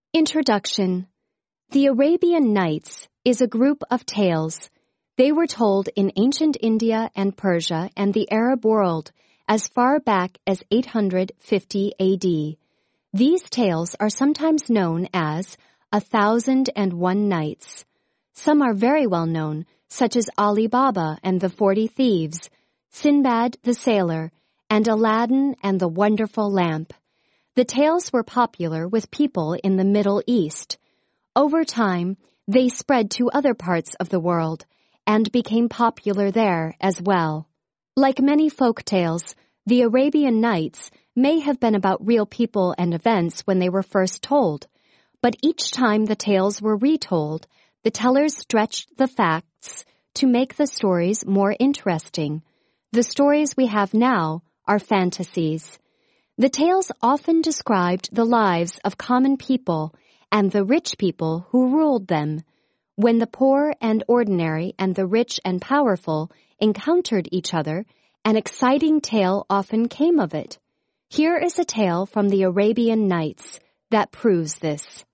Introduction. The Arabian Nights is a group of tales. They were told in ancient India and Persia and the Arab world as far back as 850 AD. These tales are sometimes known as 1001 Nights. Some are very well known, such as Ali Baba and the 40 Thieves, Sinbad the Sailor, and Aladdin and the Wonderful Lamp. The tales were popular with people in the Middle East. Over time, they spread to other parts of the world and became popular there as well. Like many folk tales, the Arabian Nights may have been about real people and events when they were first told, but each time the tales were retold, the tellers stretched the facts to make the stories more interesting. The stories we have now are fantasies. The tales often described the lives of common people and the rich people who ruled them. When the poor and ordinary and the rich and powerful encountered each other, an exciting tale often came of it. Here is a tale from the Arabian Nights that proves this.